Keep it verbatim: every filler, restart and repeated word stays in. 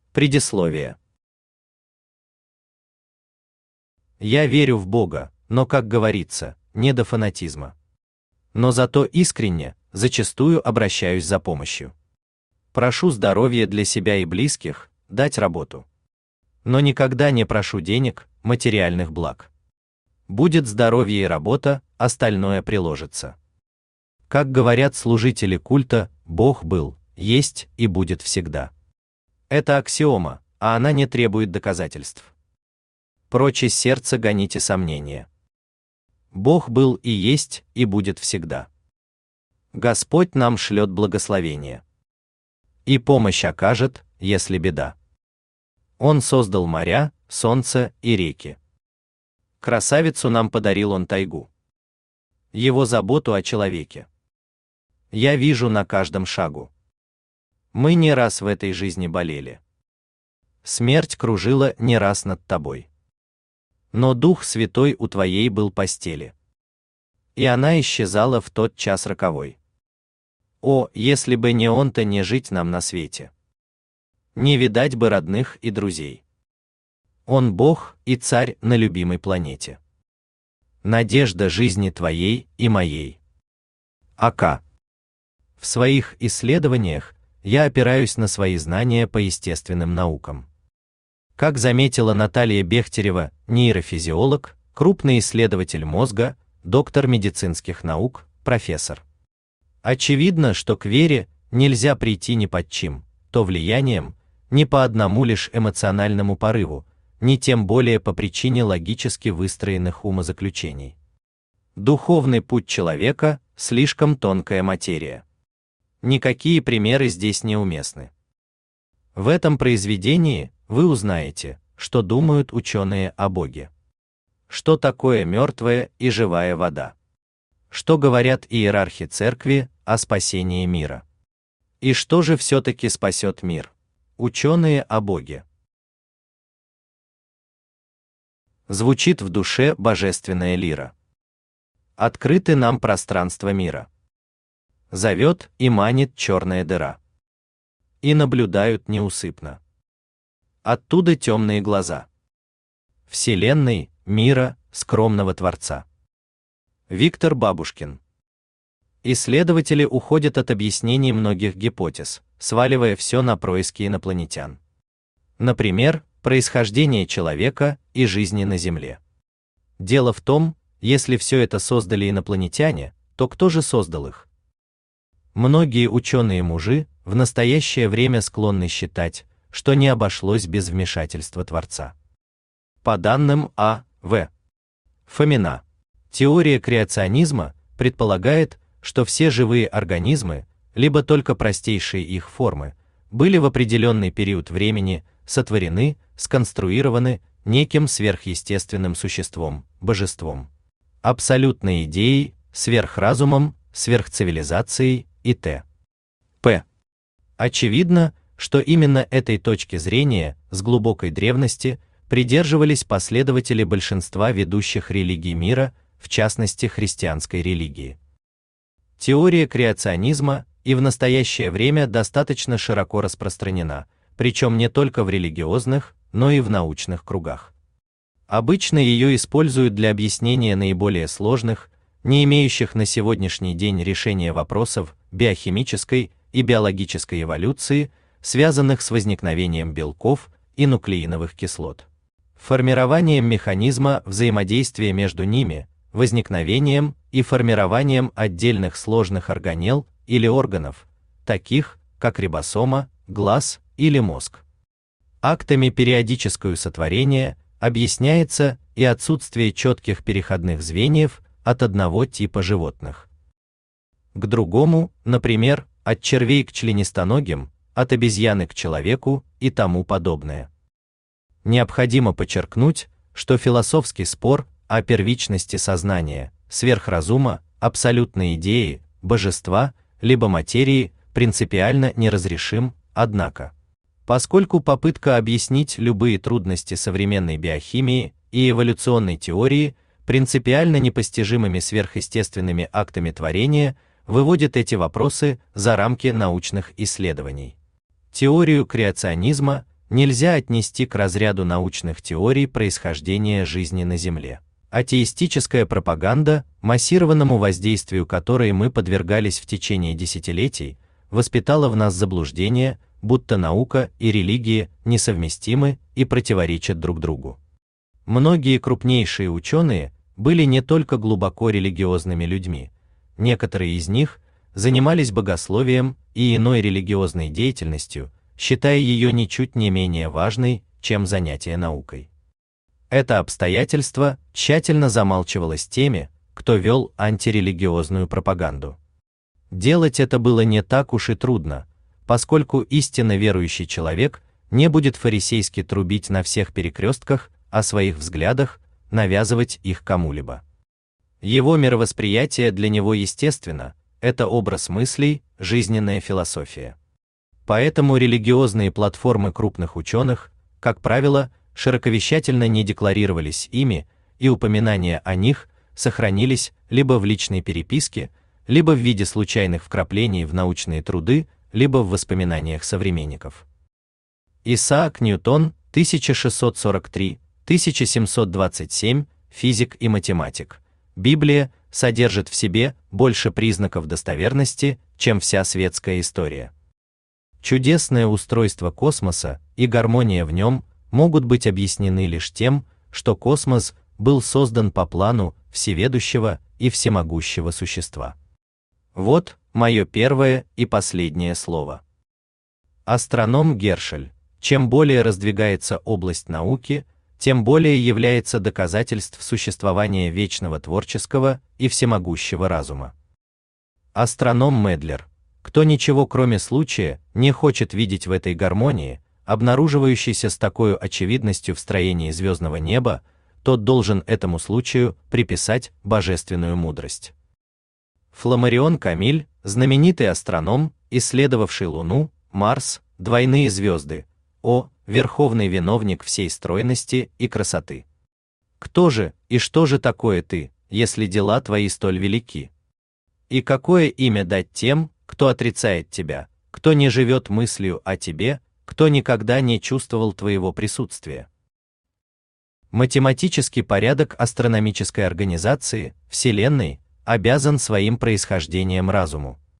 Предисловие. Я верю в Бога, но, как говорится, не до фанатизма. Но зато искренне, зачастую обращаюсь за помощью. Прошу здоровья для себя и близких, дать работу. Но никогда не прошу денег, материальных благ. Будет здоровье и работа, остальное приложится. Как говорят служители культа, Бог был, есть и будет всегда. Это аксиома, а она не требует доказательств. Прочь из сердца гоните сомнения. Бог был и есть и будет всегда. Господь нам шлет благословение. И помощь окажет, если беда. Он создал моря, солнце и реки. Красавицу нам подарил он тайгу. Его заботу о человеке я вижу на каждом шагу. Мы не раз в этой жизни болели. Смерть кружила не раз над тобой. Но Дух Святой у твоей был постели. И она исчезала в тот час роковой. О, если бы не он-то, не жить нам на свете. Не видать бы родных и друзей. Он Бог и Царь на любимой планете. Надежда жизни твоей и моей. АК. В своих исследованиях я опираюсь на свои знания по естественным наукам. Как заметила Наталья Бехтерева, нейрофизиолог, крупный исследователь мозга, доктор медицинских наук, профессор. Очевидно, что к вере нельзя прийти ни под чьим то влиянием, ни по одному лишь эмоциональному порыву, ни тем более по причине логически выстроенных умозаключений. Духовный путь человека – слишком тонкая материя. Никакие примеры здесь неуместны. В этом произведении вы узнаете, что думают ученые о Боге. Что такое мертвая и живая вода? Что говорят иерархи церкви о спасении мира? И что же все-таки спасет мир? Ученые о Боге. Звучит в душе божественная лира. Открыты нам пространства мира. Зовет и манит черная дыра. И наблюдают неусыпно. Оттуда темные глаза. Вселенной, мира, скромного Творца. Виктор Бабушкин. Исследователи уходят от объяснений многих гипотез, сваливая все на происки инопланетян. Например, происхождение человека и жизни на Земле. Дело в том, если все это создали инопланетяне, то кто же создал их? Многие ученые-мужи в настоящее время склонны считать, что не обошлось без вмешательства Творца. По данным А. В. Фомина, теория креационизма предполагает, что все живые организмы, либо только простейшие их формы, были в определенный период времени сотворены, сконструированы неким сверхъестественным существом, божеством, абсолютной идеей, сверхразумом, сверхцивилизацией и т.п. Очевидно, что именно этой точки зрения с глубокой древности придерживались последователи большинства ведущих религий мира, в частности христианской религии. Теория креационизма и в настоящее время достаточно широко распространена, причем не только в религиозных, но и в научных кругах. Обычно ее используют для объяснения наиболее сложных, не имеющих на сегодняшний день решения вопросов биохимической и биологической эволюции, связанных с возникновением белков и нуклеиновых кислот, формированием механизма взаимодействия между ними, возникновением и формированием отдельных сложных органелл или органов, таких как рибосома, глаз или мозг. Актами периодического сотворения объясняется и отсутствие четких переходных звеньев от одного типа животных к другому, например, от червей к членистоногим, от обезьяны к человеку и тому подобное. Необходимо подчеркнуть, что философский спор о первичности сознания, сверхразума, абсолютной идеи, божества, либо материи принципиально неразрешим, однако, поскольку попытка объяснить любые трудности современной биохимии и эволюционной теории принципиально непостижимыми сверхъестественными актами творения выводит эти вопросы за рамки научных исследований. Теорию креационизма нельзя отнести к разряду научных теорий происхождения жизни на Земле. Атеистическая пропаганда, массированному воздействию которой мы подвергались в течение десятилетий, воспитала в нас заблуждение, будто наука и религия несовместимы и противоречат друг другу. Многие крупнейшие ученые были не только глубоко религиозными людьми, некоторые из них занимались богословием и иной религиозной деятельностью, считая ее ничуть не менее важной, чем занятие наукой. Это обстоятельство тщательно замалчивалось теми, кто вел антирелигиозную пропаганду. Делать это было не так уж и трудно, поскольку истинно верующий человек не будет фарисейски трубить на всех перекрестках о своих взглядах, навязывать их кому-либо. Его мировосприятие для него естественно, это образ мыслей, жизненная философия. Поэтому религиозные платформы крупных ученых, как правило, широковещательно не декларировались ими, и упоминания о них сохранились либо в личной переписке, либо в виде случайных вкраплений в научные труды, либо в воспоминаниях современников. Исаак Ньютон, тысяча шестьсот сорок три — тысяча семьсот двадцать семь, физик и математик. Библия содержит в себе больше признаков достоверности, чем вся светская история. Чудесное устройство космоса и гармония в нем могут быть объяснены лишь тем, что космос был создан по плану всеведущего и всемогущего существа. Вот мое первое и последнее слово. Астроном Гершель. Чем более раздвигается область науки, тем более является доказательств существования вечного творческого и всемогущего разума. Астроном Медлер. Кто ничего кроме случая не хочет видеть в этой гармонии, обнаруживающейся с такой очевидностью в строении звездного неба, тот должен этому случаю приписать божественную мудрость. Фламарион Камиль, знаменитый астроном, исследовавший Луну, Марс, двойные звезды, о, верховный виновник всей стройности и красоты. Кто же и что же такое ты, если дела твои столь велики? И какое имя дать тем, кто отрицает тебя, кто не живет мыслью о тебе, кто никогда не чувствовал твоего присутствия? Математический порядок астрономической организации Вселенной обязан своим происхождением разуму.